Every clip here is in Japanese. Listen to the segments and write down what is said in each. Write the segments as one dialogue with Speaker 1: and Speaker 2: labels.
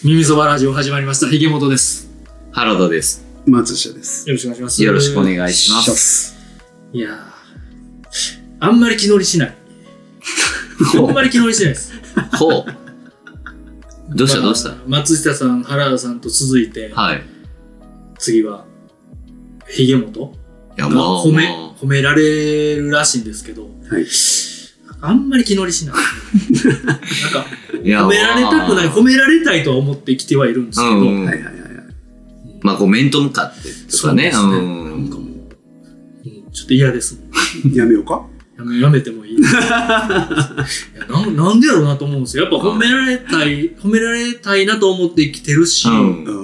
Speaker 1: 耳そばラジオ始まりました。ひげもとです。
Speaker 2: 原田です。
Speaker 3: 松下です。
Speaker 1: よろしくお願いします。
Speaker 2: よろしくお願いします。
Speaker 1: いやー、あんまり気乗りしない。あんまり気乗りしないです。
Speaker 2: ほう。どうしたどうした。
Speaker 1: 松下さん、原田さんと続いて、
Speaker 2: はい。
Speaker 1: 次はひげもと
Speaker 2: が
Speaker 1: 褒められるらしいんですけど、
Speaker 3: はい。
Speaker 1: あんまり気乗りしない。なんか
Speaker 2: 褒
Speaker 1: められたくない、褒められたいとは思ってきてはいるんですけど、
Speaker 3: はいはいはい。
Speaker 2: まあ面と向かってとかね。
Speaker 1: なんかもう、ちょっと嫌ですもん。
Speaker 3: やめようか。
Speaker 1: やめてもいい。いやなんでやろうなと思うんですよ。やっぱ褒められたいなと思って生きてるし、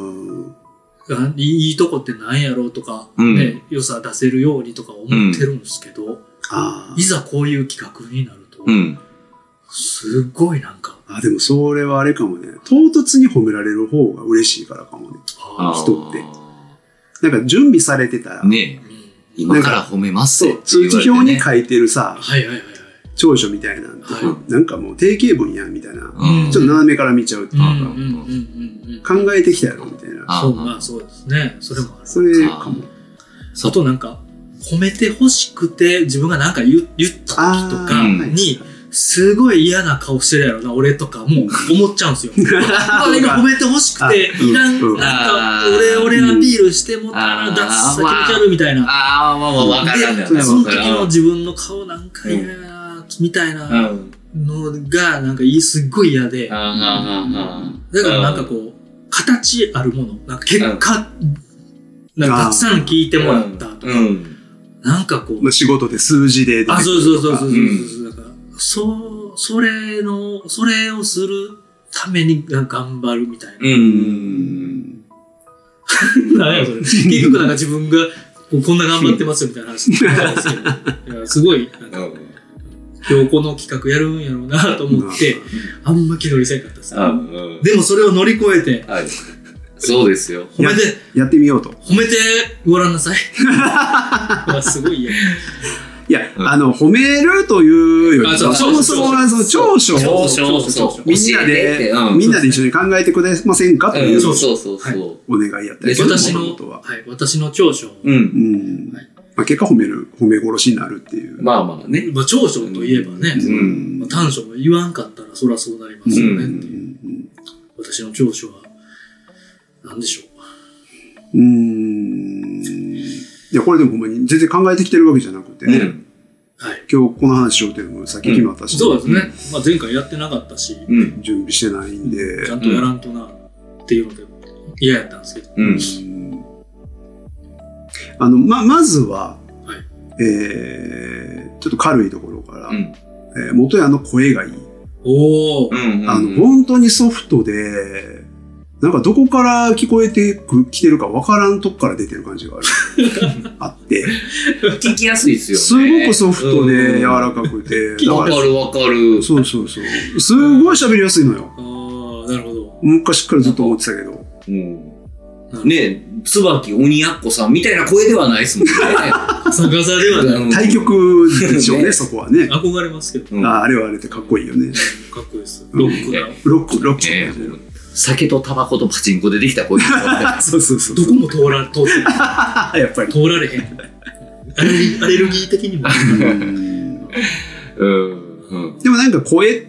Speaker 1: いいとこってなんやろうとか、ね、良さ出せるようにとか思ってるんですけど、いざこういう企画になると、すっごいなんか。
Speaker 3: でもそれはあれかもね。唐突に褒められる方が嬉しいからかもね。人って。なんか準備されてたら。
Speaker 2: ねえ。今から褒めますって
Speaker 3: 通知表に書いてるさ、長所みたいなんて、なんかもう定型文やんみたいな。ちょっと斜めから見ちゃうっていうか、考えてきたやろみたいな。
Speaker 1: まあそうですね。それもある。
Speaker 3: それかも。
Speaker 1: あとなんか、褒めて欲しくて自分がなんか言った時とかに、すごい嫌な顔してるやろな、俺とかも思っちゃうんですよ。今褒めて欲しくて、いらん、なんか、俺アピールしてもたら、ダッサ気持ち悪いみたいな。
Speaker 2: わかるんだよね。
Speaker 1: その時の自分の顔なんか嫌や、みたいなのが、なんかすっごい嫌で。だからなんかこう、形あるもの、なんか結果、なんかたくさん聞いてもらったとか、なんかこう。
Speaker 3: 仕事で数字で。
Speaker 1: そう。それをするために頑張るみたいな。何やそれ。結局なんか自分がこんな頑張ってますよみたいな話なんですけど、すごい、今日この企画やるんやろうなと思って、あんま気乗りせんかったです。でもそれを乗り越えて、
Speaker 2: そうですよ。
Speaker 1: 褒めて、
Speaker 3: やってみようと。
Speaker 1: 褒めてごらんなさい。すごい嫌。
Speaker 3: いや、褒めるというより、そもそも長所をみんなで一緒に考えてくれませんかというお願いやったりすることは。
Speaker 1: 私の長所。
Speaker 3: 結果褒め殺しになるっていう。
Speaker 2: まあまあね。
Speaker 1: 長所といえばね、短所も言わんかったらそりゃそうなりますよねっていう。私の長所は何でしょう。
Speaker 3: いや、これでもほんまに全然考えてきてるわけじゃなくてね。今日この話しようっていうのもさっき決まったし。
Speaker 1: そうですね。前回やってなかったし、
Speaker 3: 準備してないんで。
Speaker 1: ちゃんとやらんとなっていうので嫌やったんですけど。
Speaker 3: まずは、ちょっと軽いところから、元谷の声がいい。本当にソフトで、なんかどこから聞こえてきてるか分からんとこから出てる感じがあって。
Speaker 2: 聞きやすいですよね。
Speaker 3: すごくソフトで柔らかくて。
Speaker 2: わかる。
Speaker 3: そう。すごい喋りやすいのよ。
Speaker 1: なるほど。
Speaker 3: 昔からずっと思ってたけど。
Speaker 2: ねえ、椿鬼奴さんみたいな声ではないですもんね。
Speaker 1: ガサガサではない。
Speaker 3: 対局でしょうね、そこはね。
Speaker 1: 憧れますけど。
Speaker 3: あれはあれでかっこいいよね。
Speaker 1: かっこいいです。ロック。
Speaker 2: 酒とタバコとパチンコでできた声。
Speaker 3: そう。
Speaker 1: どこも通って
Speaker 3: やっぱり。
Speaker 1: 通られへん。アレルギー的にも。
Speaker 3: でもなんか声って、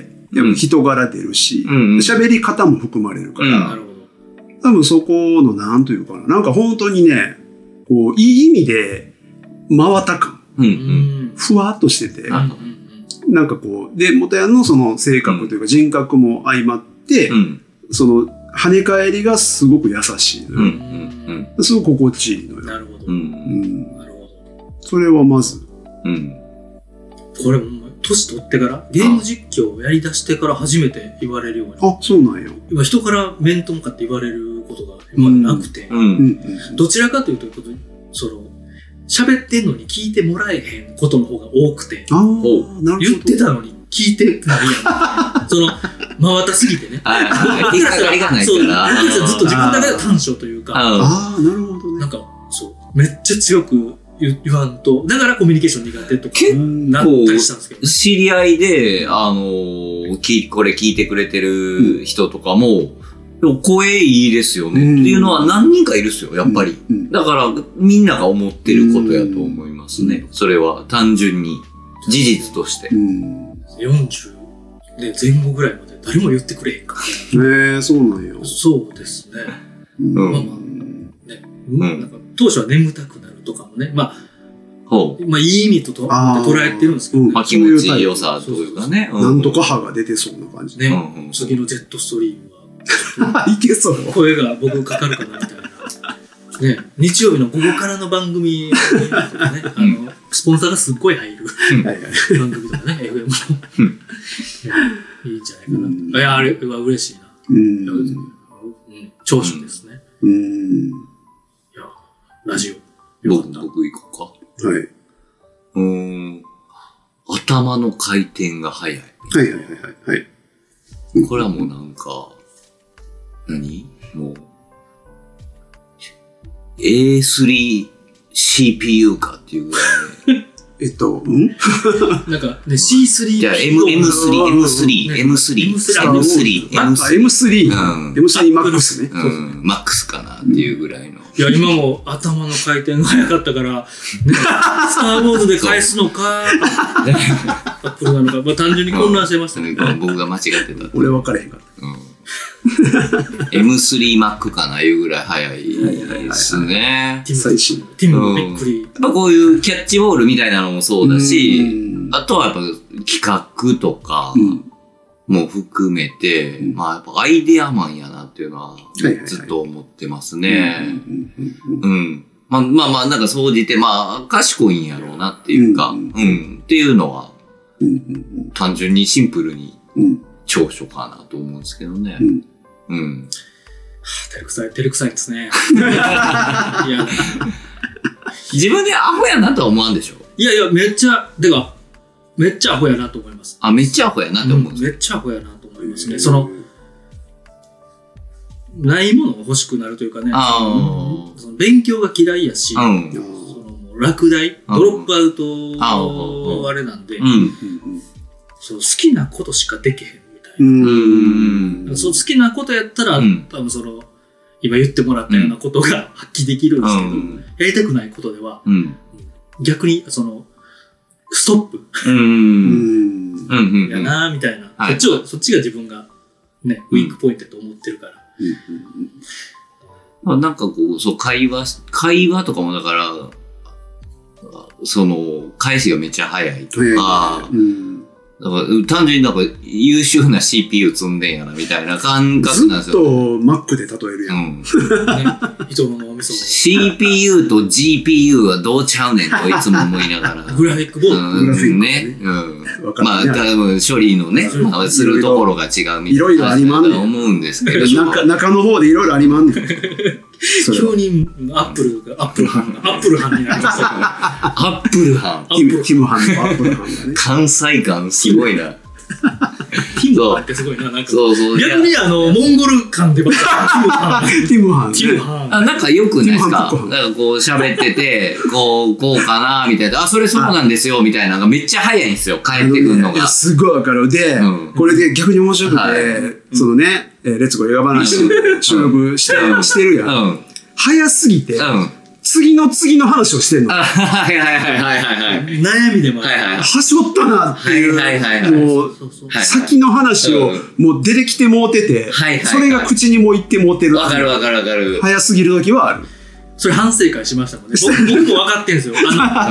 Speaker 3: 人柄出るし、喋り方も含まれるから、多分そこのなんというかな、なんか本当にね、こう、いい意味で、真綿感。ふわっとしてて、なんかこう、で、元谷のその性格というか人格も相まって、その跳ね返りがすごく優しいのよ。すごく心地いいのよ。
Speaker 1: なるほど。
Speaker 3: それはまず。
Speaker 1: これ、年取ってから、ゲーム実況をやり出してから初めて言われるように。
Speaker 3: そうなんよ。
Speaker 1: 今人から面と向かって言われることが今までなくて、どちらかというと、喋ってんのに聞いてもらえへんことの方が多くて、言ってたのに聞いてないやん。真綿すぎてね。僕らさ、ずっと自分だけが短所というか、
Speaker 3: なるほどね。
Speaker 1: なんか、めっちゃ強く言わんと、だからコミュニケーション苦手とかなったりしたんですけど。
Speaker 2: 知り合いで、これ聞いてくれてる人とかも、 でも声いいですよね、っていうのは何人かいるっすよ、やっぱり。だから、みんなが思ってることやと思いますね。それは単純に、事実として。
Speaker 1: 40で前後ぐらいまで誰も言ってくれへんから。
Speaker 3: そうなんよ。
Speaker 1: そうですね。まあまあ、ね。なんか当初は眠たくなるとかもね。まあ、いい意味と捉えてるんですけど、
Speaker 2: 気持ち良さというかね。
Speaker 3: なんとか歯が出てそうな感じ。
Speaker 1: ね。次のジェットストリーム
Speaker 3: は。いけそう。
Speaker 1: 声が僕かかるかなみたいな。ね。日曜日の午後からの番組とかね、スポンサーがすっごい入る番組とかね、FM の。いいんじゃないかな。いや、あれは嬉しいな。長所ですね。いや、ラジオ。
Speaker 2: 僕行こうか。
Speaker 3: はい。
Speaker 2: 頭の回転が早い。
Speaker 3: はい。
Speaker 2: これはもうなんか、もう、A3 CPU かっていうぐらい。
Speaker 1: なんかね、C3。
Speaker 2: じゃあ M3。M3 Max かなっていうぐらいの。
Speaker 1: いや、今も頭の回転が早かったから、ね、スターウォーズで返すのか、アップルなのか、まあ単純に混乱してましたね。
Speaker 2: 僕が間違ってた。
Speaker 3: 俺分からへんかった。
Speaker 2: M3 Mac かないうぐらい早いですね。
Speaker 3: 最新。
Speaker 1: ティムびっくり。
Speaker 2: やっぱこういうキャッチボールみたいなのもそうだし、あとはやっぱ企画とかも含めて、まあやっぱアイデアマンやなっていうのはずっと思ってますね。まあなんか総じてまあ賢いんやろうなっていうか、っていうのは単純にシンプルに長所かなと思うんですけどね。
Speaker 1: 照れくさいですね。いや、
Speaker 2: 自分でアホやなとは思わんでしょ。
Speaker 1: いや、めっちゃアホやなと思います。
Speaker 2: めっちゃアホやなって思うんです
Speaker 1: めっちゃアホやなと思いますね。ないものが欲しくなるというかね、その勉強が嫌いやし、落第、ドロップアウトあれなんで、好きなことしかできへんみたいな。好きなことやったら、多分今言ってもらったようなことが発揮できるんですけど、やりたくないことでは、逆にストップやなみたいな、そっちが自分がね、ウィークポイントだと思ってるから。
Speaker 2: なんかこう、会話とかもだから、返しがめっちゃ早いとか、だから単純になんか優秀な CPU 積んでんやなみたいな感覚なんですよ。
Speaker 3: ずっと Mac で例えるやん。
Speaker 1: 人の脳みそ。
Speaker 2: CPU と GPU はどうちゃうねんといつも思いながら。
Speaker 1: グラフィックボード。
Speaker 2: ね。まあ、多分処理のね、するところが違うみたいな。
Speaker 3: いろいろありまんねん。
Speaker 2: 思うんですけど。
Speaker 3: 中の方でいろいろありまんねん。
Speaker 1: 急にアップル班になります。
Speaker 2: アップル班。
Speaker 3: ティム班のアップル班がね。
Speaker 2: 関西感すごいな。
Speaker 1: ティム班ってすごいな。なんか
Speaker 2: そう。
Speaker 1: 逆にモンゴル感出ました。
Speaker 3: ティム班。
Speaker 2: なんかよくないですか。なんかこう喋ってて、こうかなみたいな。それそうなんですよみたいなのがめっちゃ早いんですよ。帰ってくるのが。
Speaker 3: すごいわかる。で、これで逆に面白くて、レッツゴー映画話収録してるやん。早すぎて、次の話をしてんの。
Speaker 2: はい。
Speaker 1: 悩みでもある。
Speaker 3: はしょったなっていう、もう、先の話をもう出てきてもうてて、それが口にも言ってもうてる。
Speaker 2: わかる。
Speaker 3: 早すぎる時はある。
Speaker 1: それ反省会しましたもんね。僕も分かってんすよ。2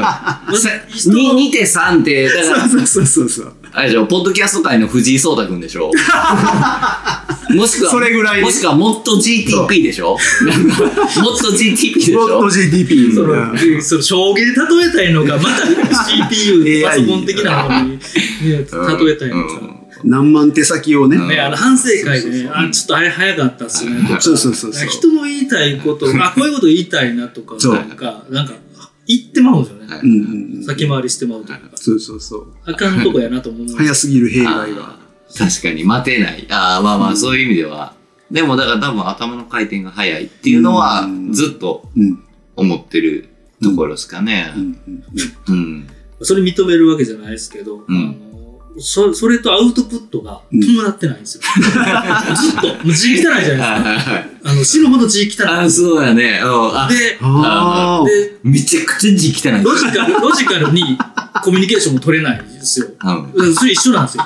Speaker 2: て3って、だから。
Speaker 3: そう。
Speaker 2: あれでしょ、ポッドキャスト界の藤井聡太くんでしょ。もしくは、
Speaker 3: それぐらい。
Speaker 2: もしくはもっと GTP でしょ。もっと GTP でしょ。
Speaker 3: もっと GTP。
Speaker 1: 将棋で例えたいのか、また CPU、パソコン的なものに例えたいのか。
Speaker 3: 何万手先をね。
Speaker 1: 反省会でね、ちょっとあれ早かったっすね。
Speaker 3: そう。
Speaker 1: 人の言いたいこと、こういうこと言いたいなとか、なんか、言ってまうんですよね。先回りしてまうというか。
Speaker 3: そう。
Speaker 1: あかんとこやなと思う。
Speaker 3: 早すぎる弊害が。
Speaker 2: 確かに待てない。まあそういう意味では。でもだから多分頭の回転が早いっていうのはずっと思ってるところですかね。
Speaker 1: それ認めるわけじゃないですけど、 それとアウトプットが伴ってないんですよ。ずっと、もう字汚いじゃないですか。死ぬほど字汚い。
Speaker 2: あ、そうやね。で、めちゃくちゃ字汚い。
Speaker 1: ロジカルにコミュニケーションも取れないんですよ。それ一緒なんですよ。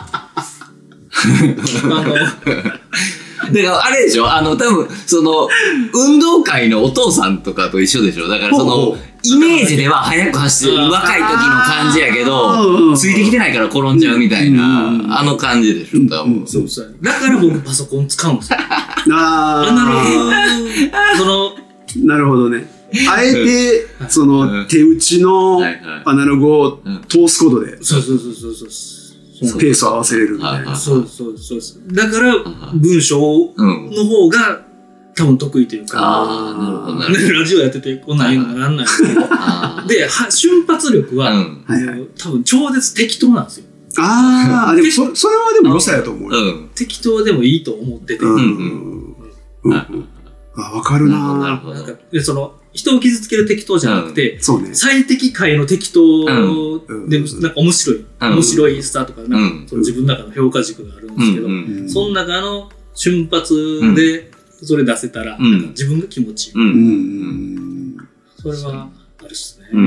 Speaker 2: だからあれでしょ多分、運動会のお父さんとかと一緒でしょだからイメージでは速く走る若い時の感じやけど、ついてきてないから転んじゃうみたいな、感じでしょ多分。
Speaker 1: そうそう。だから僕パソコン使うんですよ。アナログ、
Speaker 3: なるほどね。あえて、手打ちのアナログを通すことで。
Speaker 1: そう。
Speaker 3: ペースを合わせれるみたいな。
Speaker 1: そう。だから、文章の方が多分得意というか、なるほど。ラジオやっててこんなん言うのがなんないんですけど、で、瞬発力は、多分超絶適当なんですよ。
Speaker 3: でもそれはでも良さやと思うよ。
Speaker 1: 適当でもいいと思ってて。
Speaker 3: わかるな。
Speaker 1: なんか人を傷つける適当じゃなくて、最適解の適当で、なんか面白いスターとか、なんか自分の中の評価軸があるんですけど、その中の瞬発でそれ出せたら、自分が気持ちいい。それはあるっすね。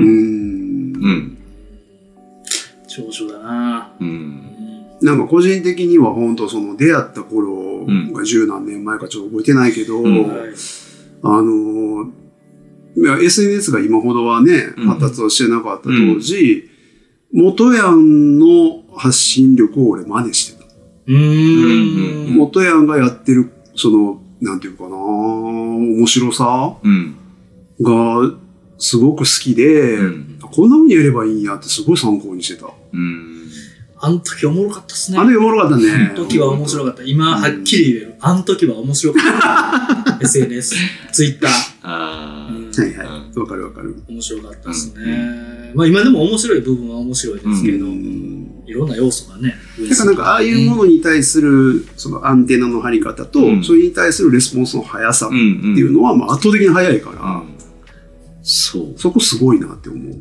Speaker 1: 長所だな。
Speaker 3: なんか個人的には本当出会った頃が十何年前かちょっと覚えてないけど、SNS が今ほどはね、発達をしてなかった当時、元ヤンの発信力を俺真似してた。元ヤンがやってる、なんていうかな、面白さがすごく好きで、こんな風にやればいいんやってすごい参考にしてた。
Speaker 1: あの時おもろかったっすね。
Speaker 3: あの時おもろかったね。
Speaker 1: あの時は面白かった。今はっきり言える。あの時は面白かった。SNS、Twitter。
Speaker 3: わかる。
Speaker 1: 面白かったですね。まあ今でも面白い部分は面白いですけど、いろんな要素がね。
Speaker 3: だからなんかああいうものに対するアンテナの張り方と、それに対するレスポンスの速さっていうのはまあ圧倒的に速いから、そこすごいなって思う。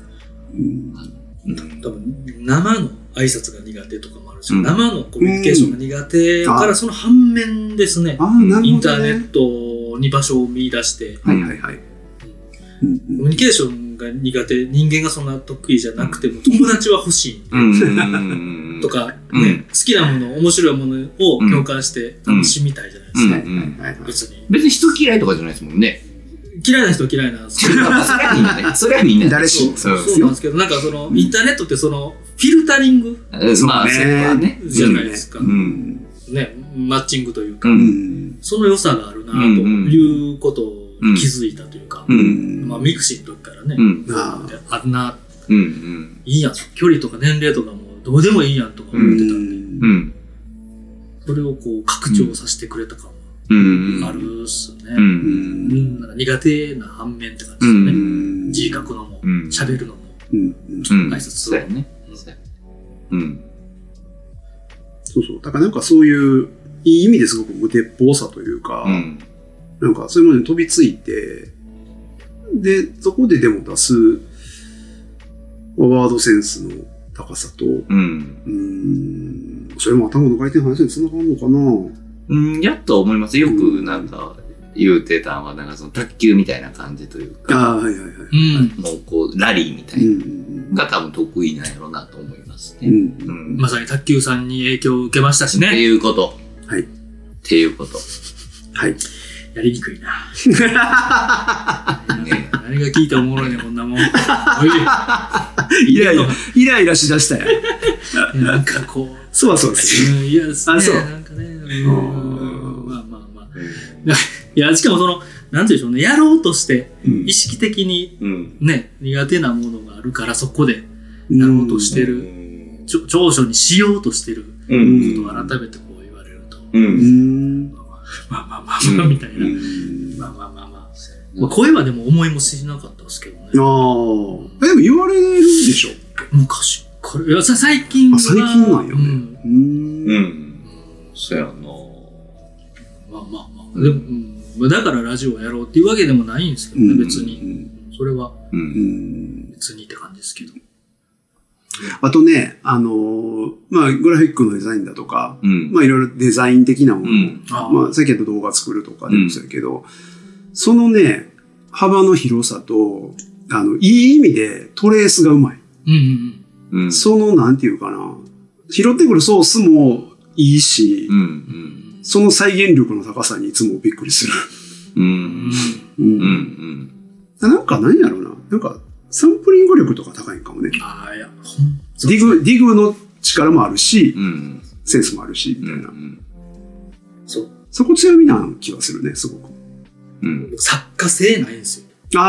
Speaker 1: 多分生の挨拶が苦手とかもあるし、生のコミュニケーションが苦手からその反面ですね、インターネットに場所を見出して、コミュニケーションが苦手、人間がそんな得意じゃなくても友達は欲しいとか、ね、好きなもの、面白いものを共感して楽しみたいじゃないですか。
Speaker 2: 別に人嫌いとかじゃないですもんね。
Speaker 1: 嫌いな人は嫌いなんですけど。
Speaker 2: それはみんな。
Speaker 3: 誰しも。
Speaker 1: そうなんですけど、なんかインターネットってフィルタリング
Speaker 2: まあ、それはね。
Speaker 1: じゃないですか。ね、マッチングというか、その良さがあるなということを気づいたというか、まあミクシーの時からね、あるな、いいやん、距離とか年齢とかもどうでもいいやんとか思ってたんで、それを拡張させてくれた感はあるっすね。なんか苦手な反面って感じですよね。字書くのも、喋るのも、挨拶をね。
Speaker 3: だからなんかそういう、いい意味ですごく無鉄砲さというか、なんかそういうものに飛びついて、で、そこででも出す、ワードセンスの高さと、それも頭の回転話につながるのかな。
Speaker 2: やっと思います。よくなんか言うてたのは、なんか卓球みたいな感じというか、もうラリーみたいなが多分得意なんやろうなと思いますね。
Speaker 1: まさに卓球さんに影響を受けましたしね。
Speaker 2: っていうこと。っていうこと。
Speaker 1: やりにくいな。何が聞いておもろいね、こんなもん。
Speaker 3: イライラしだしたよ。
Speaker 1: なんか
Speaker 3: そうです。
Speaker 1: いやですね。なんかね。まあ。いや、しかもなんていうんでしょうね、やろうとして、意識的にね、苦手なものがあるから、そこでやろうとしてる、長所にしようとしてることを改めて言われると。まあ、みたいな。まあ、声はでも思いもしなかったですけどね。
Speaker 3: でも言われるでしょ。
Speaker 1: 昔。最近は。
Speaker 3: 最近なんよね。
Speaker 2: そうやな。
Speaker 1: まあ。でも、だからラジオをやろうっていうわけでもないんですけどね、別に。それは、別にって感じですけど。
Speaker 3: あとね、まあ、グラフィックのデザインだとか、まあ、いろいろデザイン的なもの、まあ、さっき言った動画作るとかでもそうやけど、そのね、幅の広さと、いい意味でトレースがうまい。その、なんていうかな、拾ってくるソースもいいし、その再現力の高さにいつもびっくりする。なんか何やろうな。なんか、サンプリング力とか高いんかもね。ディグの力もあるし、センスもあるし、みたいな。そこ強みな気がするね、すごく。
Speaker 1: 作家性ないんですよ。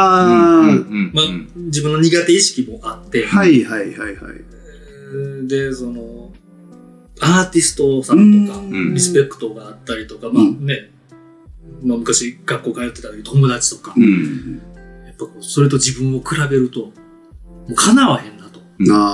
Speaker 1: 自分の苦手意識もあって。で、その、アーティストさんとか、リスペクトがあったりとか、まあね、昔学校通ってた時友達とか、やっぱそれと自分を比べると、もう叶わへんなと。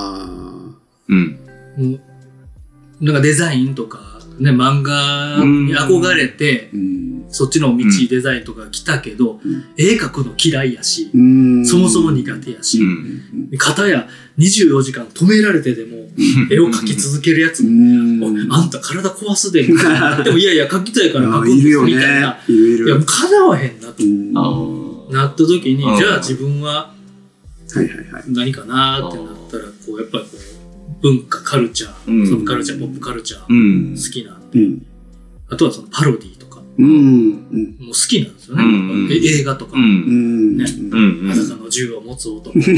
Speaker 1: なんかデザインとか、ね、漫画に憧れて、そっちの道デザインとか来たけど、絵描くの嫌いやし、そもそも苦手やし、片や24時間止められてでも絵を描き続けるやつも、あんた体壊すで、みたいな。でもいやいや描きたいから描くんですみたいな。いや、もう叶わへんなと。なった時に、じゃあ自分は何かなってなったら、こう、やっぱりこう、文化、カルチャー、サブカルチャー、ポップカルチャー、好きなんで、あとはそのパロディとか、もう好きなんですよね。映画とか、ね、裸の銃を持つ男、ね、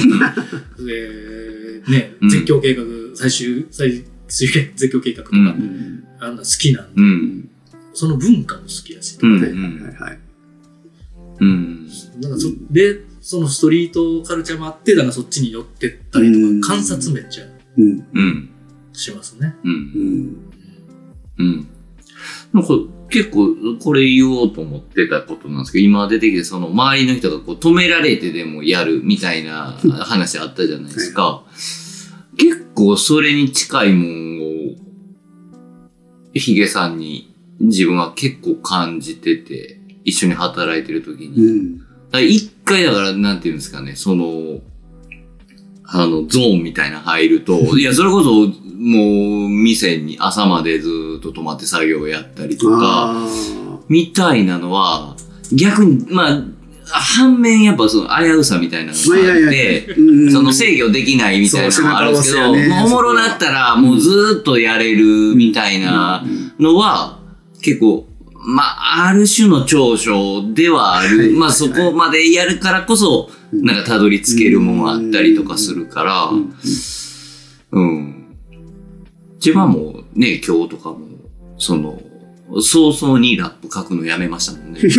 Speaker 1: 絶叫計画、最終絶叫計画とか、あんな好きなんで、その文化も好きやし、なんかで、そのストリートカルチャーもあって、だからそっちに寄ってったりとか、観察めっちゃしますね。
Speaker 2: なんか結構これ言おうと思ってたことなんですけど、今出てきてその周りの人がこう止められてでもやるみたいな話あったじゃないですか。結構それに近いもんをヒゲさんに自分は結構感じてて、一緒に働いてる時に。一回だからなんていうんですかね、その、ゾーンみたいな入ると、いや、それこそ、もう、店に朝までずっと泊まって作業をやったりとか、みたいなのは、逆に、まあ、反面やっぱその危うさみたいなのがあって、その制御できないみたいなのがあるんですけど、おもろなったらもうずっとやれるみたいなのは、結構、まあ、ある種の長所ではある。まあ、そこまでやるからこそ、なんかたどり着けるものあったりとかするから、自分はもうね、今日とかも、その、早々にラップ書くのやめましたもんね。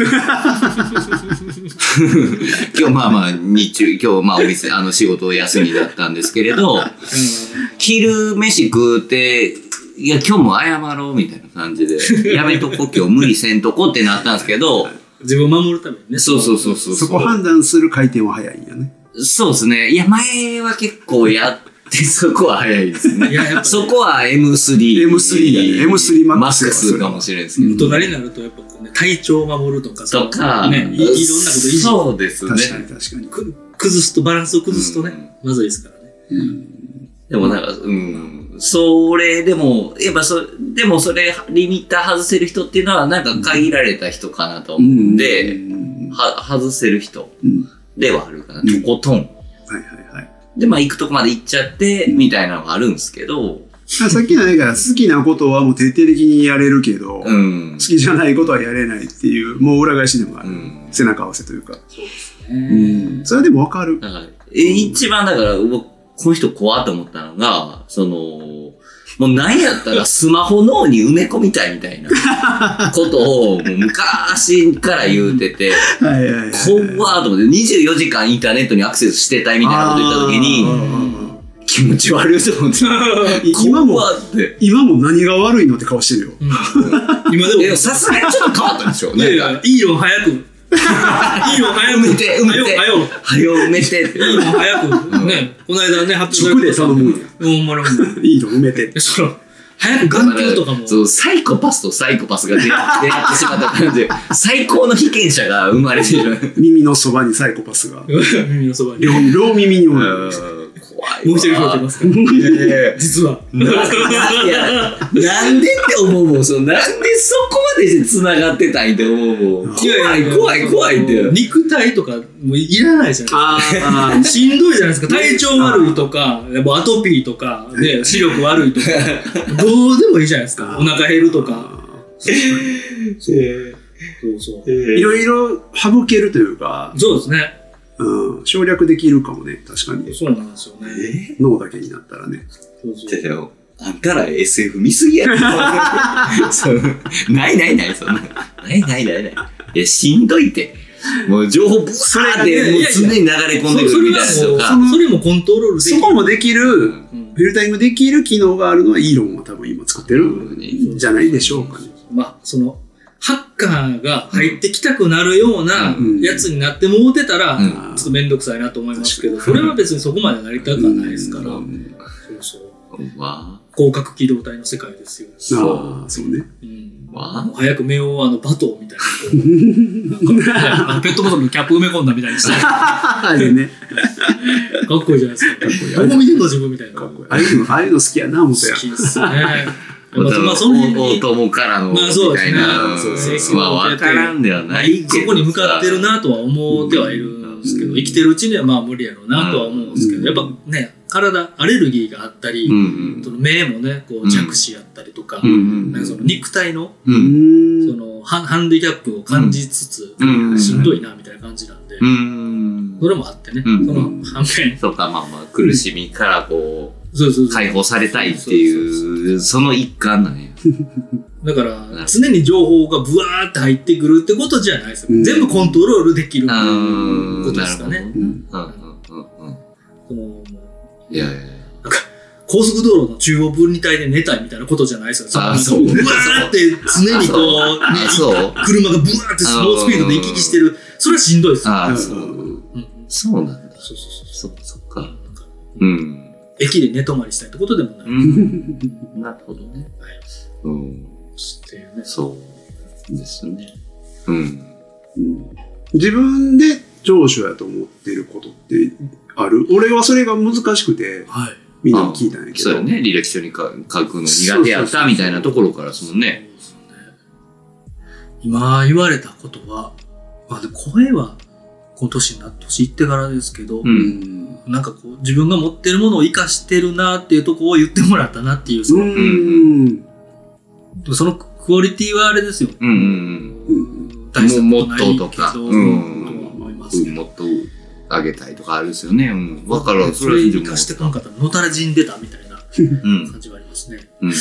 Speaker 2: 今日まあまあ、今日まあお店、仕事休みだったんですけれど、昼飯食うて、いや、今日も謝ろうみたいな感じで、やめとこ、今日無理せんとこってなったんですけど、
Speaker 1: 自分を守るためにね。
Speaker 3: そう。そこ判断する回転は早いんやね。
Speaker 2: そうですね。いや、前は結構やって、そこは早いですね。そこは M3。
Speaker 3: M3 やね。M3
Speaker 2: マックスかもしれないですけど。
Speaker 1: 大人になると、やっぱこうね、体調を守るとか、
Speaker 2: ね、いろんなこと
Speaker 1: 維持。
Speaker 2: そうですね。
Speaker 3: 確かに。
Speaker 1: 崩すと、バランスを崩すとね、まずいですからね。
Speaker 2: でもなんか、それでも、やっぱでもそれ、リミッター外せる人っていうのは、なんか限られた人かなと思うんで、外せる人ではあるかな、とことん。で、まあ、行くとこまで行っちゃって、みたいなのがあるんですけど。
Speaker 3: さっきのね、好きなことはもう徹底的にやれるけど、好きじゃないことはやれないっていう、もう裏返しでもある。背中合わせというか。そうですね。それでもわかる。
Speaker 2: 一番だから、この人怖と思ったのが、もう何やったらスマホ脳に埋め込みたいみたいなことをもう昔から言うてて、怖ーと思って24時間インターネットにアクセスしてたいみたいなこと言った時に、気持ち悪いと思って。
Speaker 3: 今も何が悪いのって顔してるよ。
Speaker 1: 今でも
Speaker 2: さすがにちょっと変わったんでしょ。
Speaker 1: いいよ、早く。いいよ、早く。
Speaker 2: 埋めて。早埋めて。
Speaker 1: いいよ、早く。ね、この間ね、
Speaker 3: 直で頼むんや。いいの埋めて。
Speaker 1: 早く眼球とかも。
Speaker 2: そう、サイコパスとサイコパスが出会ってしまった感じで、最高の被験者が生まれている。
Speaker 3: 耳のそばにサイコパスが。
Speaker 1: 耳のそばに。
Speaker 3: 両耳におる。
Speaker 1: もう一人増えてますから。実は。
Speaker 2: なんでって思うもん。なんでそこまで繋がってたいって思うもん。怖いって。
Speaker 1: 肉体とかもういらないじゃないですか。しんどいじゃないですか。体調悪いとか、アトピーとか、ね、視力悪いとか、どうでもいいじゃないですか。お腹減るとか。そう。
Speaker 3: いろいろ省けるというか。
Speaker 1: そうですね。
Speaker 3: 省略できるかもね、確かに。
Speaker 1: そうなんですよね。
Speaker 3: 脳だけになったらね。
Speaker 2: あんたら SF 見すぎやろ。ない、そんな。ない。いや、しんどいって。もう情報ブワーってもう常に流れ込んでくるみたいなとか。
Speaker 1: それもコントロールできる。
Speaker 3: そこもできる、フィルタリングできる機能があるのはイーロンは多分今作ってるんじゃないでしょうかね。
Speaker 1: まあ、ハッカーが入ってきたくなるようなやつになってもうてたら、ちょっとめんどくさいなと思いますけど、それは別にそこまでなりたくはないですから、広角機動隊の世界ですよ。
Speaker 3: そうね。
Speaker 1: 早く目をバトーみたいな。ペットボトルのキャップ埋め込んだみたいにして。
Speaker 3: あれね。
Speaker 1: かっこいいじゃないですか。どこ見てんの自分みたいな。
Speaker 3: ああいうの好きやな、思ったや。
Speaker 1: 好きですね。
Speaker 2: まあ、その大友からのみたいな。まあ、わからんではない
Speaker 1: けど。そこに向かってるなとは思ってはいるんですけど、生きてるうちにはまあ無理やろうなとは思うんですけど、やっぱね、体、アレルギーがあったり、目もね、こう弱視やったりとか、なんかその肉体の、そのハンディキャップを感じつつ、しんどいなみたいな感じなんで、それもあってね、その反面。
Speaker 2: そうか、まあまあ、苦しみからこう、解放されたいっていう、その一環だね。
Speaker 1: だから、常に情報がブワーって入ってくるってことじゃないですよ。全部コントロールできることですかね。
Speaker 2: いや
Speaker 1: なんか、高速道路の中央分離帯で寝たいみたいなことじゃないですよ。ブワーって常にこう、車がブワーってスロースピードで行き来してる。それはしんどいですよ。
Speaker 2: そうなんだ。そっか。
Speaker 1: 駅で寝泊まりしたいってことでもない。
Speaker 2: なるほどね。そうですね。
Speaker 3: 自分で長所やと思ってることってある？俺はそれが難しくて、みんなに聞いたんやけど。
Speaker 2: そうよね。履歴書に書くの苦手やったみたいなところからですもんね。
Speaker 1: 今言われたことは、声はこの年いってからですけど、なんかこう自分が持ってるものを生かしてるなっていうところを言ってもらったなっていう、そのクオリティはあれですよ。
Speaker 2: 大したことないけど、とは思いますけど。もっと上げたいとかあるんですよね。わかる。
Speaker 1: それ生かしてこなかったらのたらじんでたみたいな感じはありますね。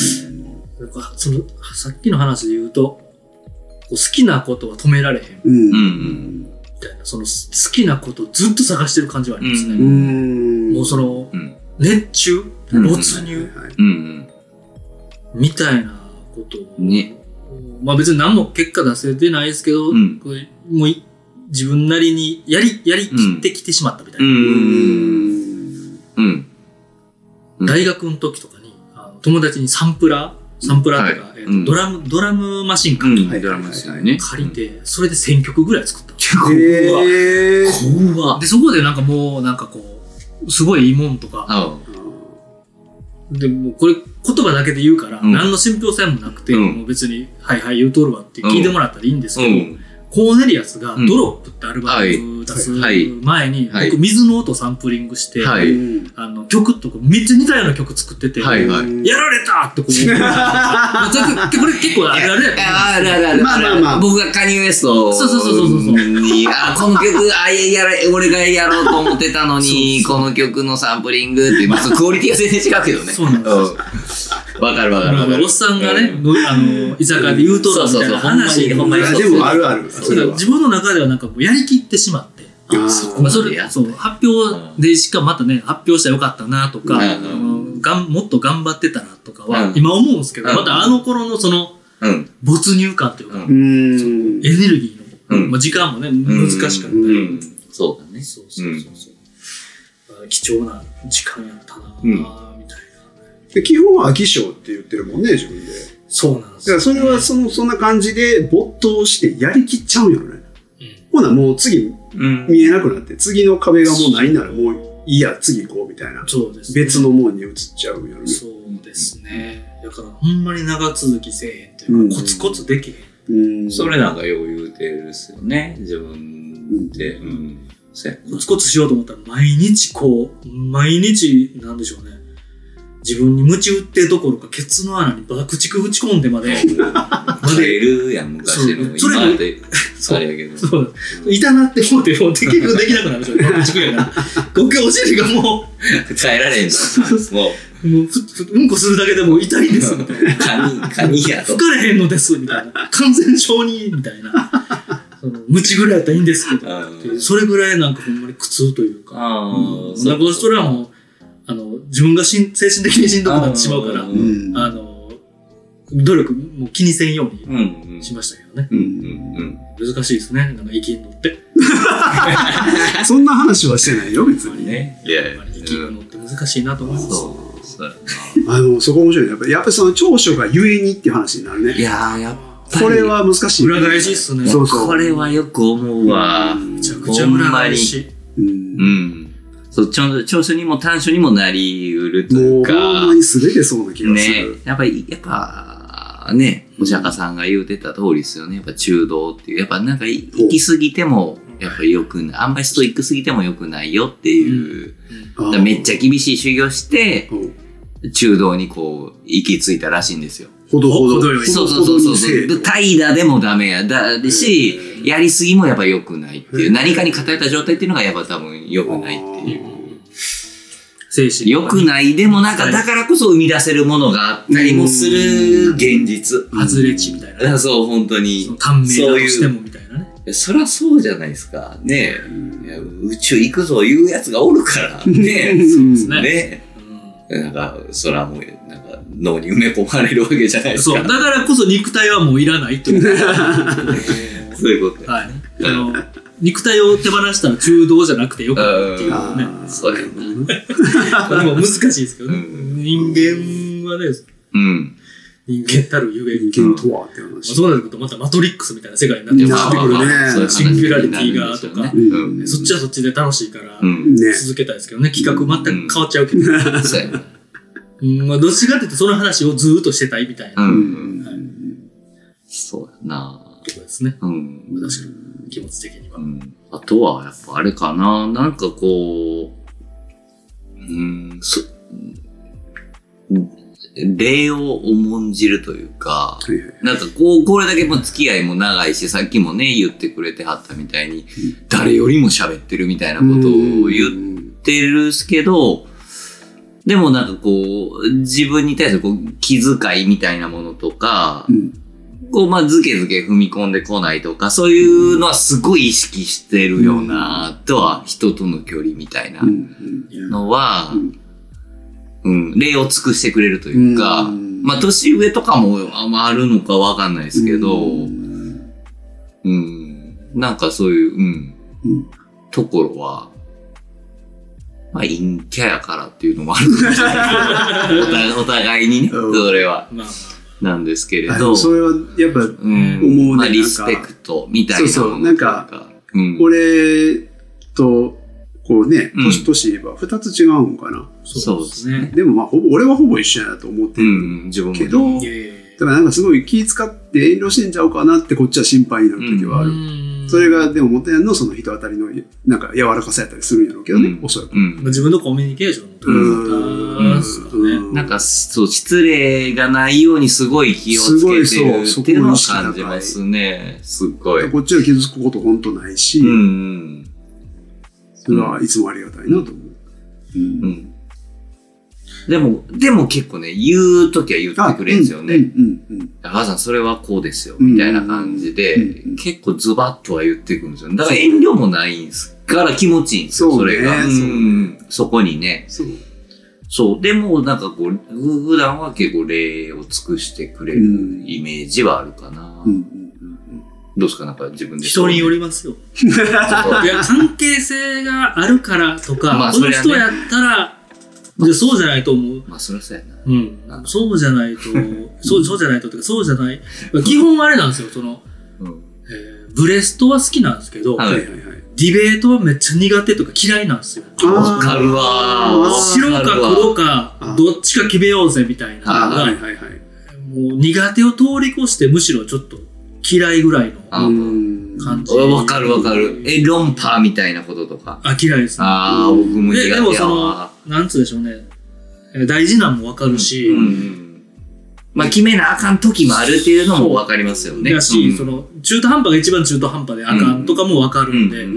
Speaker 1: さっきの話で言うと、好きなことは止められへん。みたいな、その好きなことをずっと探してる感じはありますね。もうその、熱中、没入、みたいなことを、まあ別に何も結果出せてないですけど、もう自分なりにやりきってきてしまったみたいな。大学の時とかに、友達にサンプラーとか、ドラムマシン借りて、それで1000曲ぐらい作った。で、そこでなんかもう、なんかこう、すごいいいもんとか、で、もうこれ言葉だけで言うから、何の信憑性もなくて、もう別に、はい言うとるわって聞いてもらったらいいんですけど、コーネリアスがドロップってアルバム出す前に、僕水の音サンプリングして、曲とめっちゃ似たような曲作ってて、やられたってこう。これ結構あるあるやった。
Speaker 2: まあ。僕がカニウエストに、この曲、俺がやろうと思ってたのに、この曲のサンプリングって、まあ、クオリティは全然違うけどね。
Speaker 1: そうなんですよ。
Speaker 2: わかる。
Speaker 1: おっさんがね、居酒屋で言うとるみたいな話。
Speaker 3: でもあるある。
Speaker 1: 自分の中ではなんかもうやりきってしまって。それ発表でしかまたね、発表したらよかったなとか、もっと頑張ってたなとかは、今思うんですけど、またあの頃のその、没入感というか、エネルギーの、時間もね、難しかったり。
Speaker 2: そうだね。
Speaker 1: 貴重な時間やったなみたいな。
Speaker 3: 基本は飽き性って言ってるもんね、自分で。
Speaker 1: そうなんですよ。
Speaker 3: それはそんな感じで没頭してやりきっちゃうんやろね。ほなもう次見えなくなって、次の壁がもうないならもういや、次行こうみたいな。
Speaker 1: そうですね。
Speaker 3: 別のもんに移っちゃうよね。
Speaker 1: そうですね。だからほんまに長続きせえへんというか、コツコツできへん。
Speaker 2: それなんかよう言うてるっすよね、自分で。
Speaker 1: コツコツしようと思ったら毎日なんでしょうね。自分に鞭打ってどころか、ケツの穴に爆竹打ち込んでまで。
Speaker 2: 帰るやん、昔の。
Speaker 1: それも、
Speaker 2: あれやけど。
Speaker 1: そう。痛なってもうて、もう結局できなくなるんですよ。爆竹やから。お尻がも
Speaker 2: う。耐えられんの。
Speaker 1: もう、うんこするだけでも痛いです、みたいな。
Speaker 2: カニやと。
Speaker 1: 吹かれへんのです、みたいな。感染症に、みたいな。ムチぐらいやったらいいんですけど。それぐらいなんかほんまに苦痛というか。なんかそれはもう、自分が精神的にしんどくなってしまうから、努力も気にせんようにしましたけどね。難しいですね。なんか生きんのって。
Speaker 3: そんな話はしてないよ、別に
Speaker 2: ね。
Speaker 1: 生きるのって難しいなと思います。
Speaker 3: そこ面白いね。やっぱりその長所がゆえにっていう話になるね。
Speaker 2: いややっぱり。
Speaker 3: これは難しい。
Speaker 1: 裏返しっすね。
Speaker 2: そうそう。これはよく思うわ。
Speaker 1: めちゃくちゃ裏返し。
Speaker 2: そう、長所にも短所にもなりうるというか。
Speaker 3: もうほんまに全てそうな気がする。
Speaker 2: ね。やっぱね、お釈迦さんが言うてた通りですよね。やっぱ中道っていう。やっぱなんか行き過ぎても、やっぱ良くない。あんまりストイック過ぎても良くないよっていう。めっちゃ厳しい修行して、中道にこう、行き着いたらしいんですよ。
Speaker 3: ほど
Speaker 2: よい。そう。怠惰でもダメや。し、やりすぎもやっぱ良くないっていう。何かに偏った状態っていうのがやっぱ多分良くないっていう。
Speaker 1: 精神
Speaker 2: 良くない。でもなんかだからこそ生み出せるものがあったりもする現実。
Speaker 1: 外れ値みたいな。
Speaker 2: そう、本当に。
Speaker 1: 短命だとしてもみたいなね。
Speaker 2: そりゃそうじゃないですか。ね宇宙行くぞ言うやつがおるから。ね
Speaker 1: そうですね。
Speaker 2: ねなんか、そらもう、なんか、脳に埋め込まれるわけじゃないですか。
Speaker 1: そう。だからこそ肉体はもういらないってこと。
Speaker 2: そういうこと。
Speaker 1: はい。肉体を手放したら中道じゃなくてよかったっていうね。
Speaker 2: そうや
Speaker 1: な。これも難しいですけどね。人間はね、人間たるゆえん。
Speaker 3: 人間とはって話。
Speaker 1: そうなるとまたマトリックスみたいな世界になってくるね。シンギュラリティがとか。そっちはそっちで楽しいから続けたいですけどね。企画全く変わっちゃうけど。
Speaker 2: そうやな。
Speaker 1: まあどっちかっていうとその話をずーっとしてたいみたいな。
Speaker 2: そうやな。
Speaker 1: とこですね。確かに気持ち的には。
Speaker 2: あとはやっぱあれかな。なんかこう、礼を重んじるというか、なんかこれだけ付き合いも長いし、さっきもね、言ってくれてはったみたいに、誰よりも喋ってるみたいなことを言ってるっすけど、でもなんかこう、自分に対するこう気遣いみたいなものとか、こう、まあ、ずけずけ踏み込んでこないとか、そういうのはすごい意識してるような、あとは人との距離みたいなのは、礼を尽くしてくれるというか、まあ、年上とかもあるのかわかんないですけど、なんかそういう、ところは、まあ、陰キャやからっていうのもあるかもしれない。お互いにね、それは。なんですけれど。
Speaker 3: それはやっぱ思うね。
Speaker 2: まあ、リスペクトみたいな。
Speaker 3: そう、なんか、俺と、こうね、年言えば2つ違うんかな。
Speaker 2: そうですね。
Speaker 3: でもまあ、俺はほぼ一緒やなと思ってるけど、だからなんかすごい気使って遠慮してんちゃうかなってこっちは心配になる時はある。それがでも元ヤンのその人当たりのなんか柔らかさやったりするんやろうけどね、おそらく。
Speaker 1: 自分のコミュニケーションの取り方ですかね。
Speaker 2: なんかそう、失礼がないようにすごい気をつけてるっていうのを感じますね。すごい。
Speaker 3: こっちは傷つくこと本当ないし、それはいつもありがたいなと思う。
Speaker 2: でも結構ね、言うときは言ってくれるんですよね。母さん、それはこうですよ。みたいな感じで、結構ズバッとは言ってくるんですよ。だから遠慮もないんですから気持ちいいんですよ、それが。そこにね。そう。でも、なんかこう、普段は結構礼を尽くしてくれるイメージはあるかな。どうですかなんか自分で。
Speaker 1: 人によりますよ。いや、関係性があるからとか、この人やったら、そうじゃないと思う。
Speaker 2: まあ、そりゃそうやな。
Speaker 1: そうじゃないと、そうじゃないとってか、そうじゃない。基本あれなんですよ、ブレストは好きなんですけど、 ディベートはめっちゃ苦手とか嫌いなんですよ。
Speaker 2: わかるわ。
Speaker 1: 白か黒か、どっちか決めようぜみたいなのが、もう苦手を通り越して、むしろちょっと嫌いぐらいの感じ。
Speaker 2: わかる。論破みたいなこととか。
Speaker 1: 嫌いですね。
Speaker 2: 僕も苦手やわ。
Speaker 1: でもなんつうでしょうね。大事なんもわかるし、
Speaker 2: まあ決めなあかん時もあるっていうのもわかりますよね。
Speaker 1: だし、中途半端が一番中途半端であかんとかもわかるんで、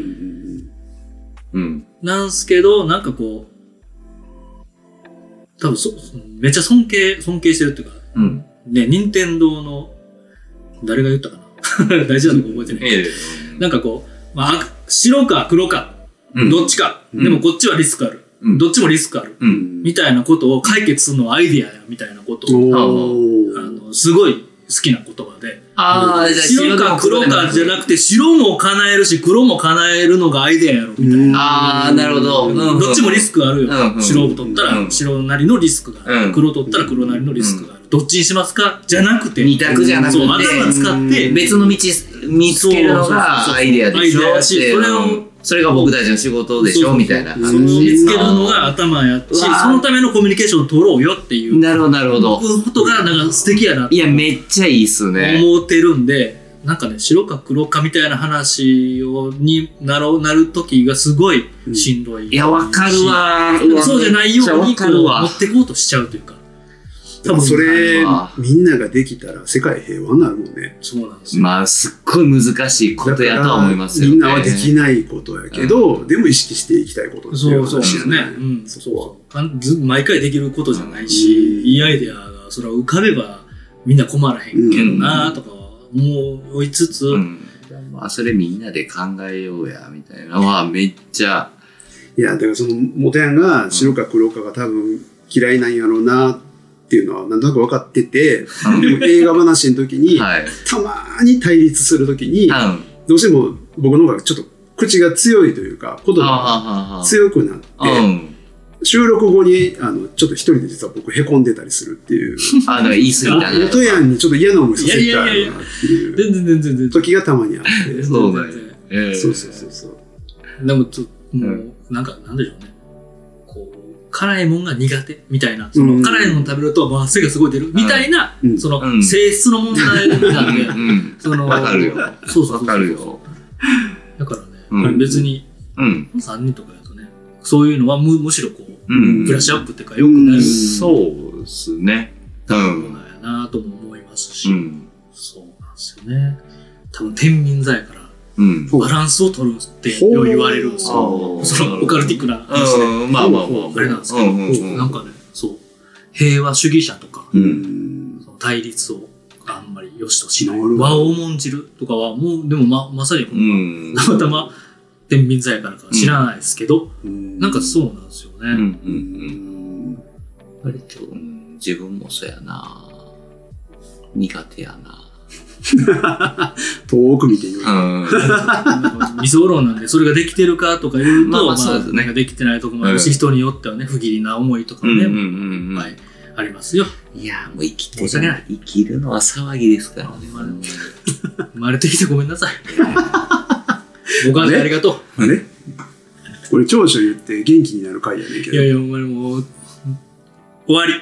Speaker 1: なんすけど、なんかこう、多分めっちゃ尊敬してるっていうか、ね、任天堂の、誰が言ったかな大事なのか覚えてない。なんかこう、まあ、白か黒か、どっちか、でもこっちはリスクある。どっちもリスクある。みたいなことを解決するのはアイディアや、みたいなことを、すごい好きな言葉で。白か黒かじゃなくて、白も叶えるし、黒も叶えるのがアイデアやろ、みたいな。
Speaker 2: なるほど。
Speaker 1: どっちもリスクあるよ。白を取ったら白なりのリスクがある。黒取ったら黒なりのリスクがある。どっちにしますかじゃなくて。
Speaker 2: 二択じゃなくて。
Speaker 1: 頭使って。
Speaker 2: 別の道見つけるのがアイデアでしょ。それが僕たちの仕事でしょみたいな。
Speaker 1: それを見つけるのが頭やし、そのためのコミュニケーションを取ろうよっていう。
Speaker 2: なるほど。
Speaker 1: ことがなんか素敵やな。
Speaker 2: いや、めっちゃいいっすね。
Speaker 1: 思ってるんで、なんかね、白か黒かみたいな話になる時がすごいしんどい。
Speaker 2: いや、わかるわ。
Speaker 1: そうじゃないようにこう持ってこうとしちゃうというか。
Speaker 3: 多分それ、みんなができたら世界平和になるもんね。
Speaker 1: そうなんですよ。
Speaker 2: まあ、すっごい難しいことやとは思いますよね。
Speaker 3: みんなはできないことやけど、でも意識していきたいことですよね。
Speaker 1: そうですね。毎回できることじゃないし、いいアイデアがそれは浮かべばみんな困らへんけどなとか思いつつ、
Speaker 2: まあ、それみんなで考えようや、みたいなのはめっちゃ。
Speaker 3: いや、だから元ヤンが白か黒かが多分嫌いなんやろうなっていうのはなんとなく分かってて、でも映画話の時に、たまに対立する時に、どうしても僕の方がちょっと口が強いというか、言葉が強くなって、収録後にちょっと一人で実は僕凹んでたりするっていう。
Speaker 2: 言い過ぎたね。
Speaker 3: 元ヤンにちょっと嫌な思いさせたいなっていう
Speaker 1: 全然
Speaker 3: 時がたまにあって。
Speaker 2: そうだね。
Speaker 3: そう。
Speaker 1: でももうなんかなんでしょうね。辛いもんが苦手みたいな、辛いもん食べると汗がすごい出るみたいな、性質の問題なんで、
Speaker 2: わかるよ。
Speaker 1: そう。
Speaker 2: わかるよ。
Speaker 1: だからね、別に、3人とかやとね、そういうのはむしろこう、ブラッシュアップっていうか良くなる。
Speaker 2: そうですね。
Speaker 1: そうなんやなとも思いますし、そうなんですよね。多分天秤座やから、バランスを取るって言われるんですよ。そのオカルティックな話で。
Speaker 2: まあ。
Speaker 1: あれなんですけど、なんかね、そう、平和主義者とか、対立をあんまり良しとしない。和を重んじるとかは、もう、でもまさに、たまたま天秤座やからか知らないですけど、なんかそうなんですよね。
Speaker 2: 割と、自分もそうやな。苦手やな。
Speaker 3: 遠く見て言う。
Speaker 1: 理想論なんで、それができてるかとか言うと、なんかできてないとこもあるし、人によってはね、不義理な思いとかね、いっぱいありますよ。
Speaker 2: いや、もう生きるのは騒ぎですからね。
Speaker 1: 生まれてきてごめんなさい。ご感謝ありがとう。
Speaker 3: これ長所言って元気になる回やねんけど。
Speaker 1: いや、お前もう、終わり。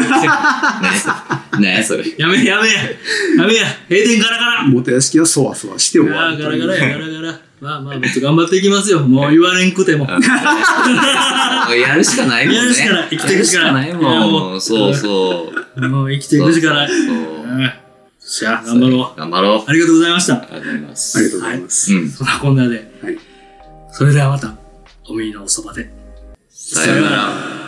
Speaker 2: ねえ、それ。
Speaker 1: やめや。閉店ガラガラ。
Speaker 3: 元屋敷はそわそわして終わる。
Speaker 1: ガラガラ。まあ、別に頑張っていきますよ。もう言われんくても。
Speaker 2: やるしかないもんね。
Speaker 1: やるしかない。生きていくしかない
Speaker 2: もん。そう。
Speaker 1: もう生きていくしかない。じゃあ、頑張ろう。ありがとうございました。
Speaker 2: ありがとうございます。
Speaker 3: ありがとうございます。
Speaker 1: そんなこんなで。それではまた、お耳のおそばで。
Speaker 2: さよなら。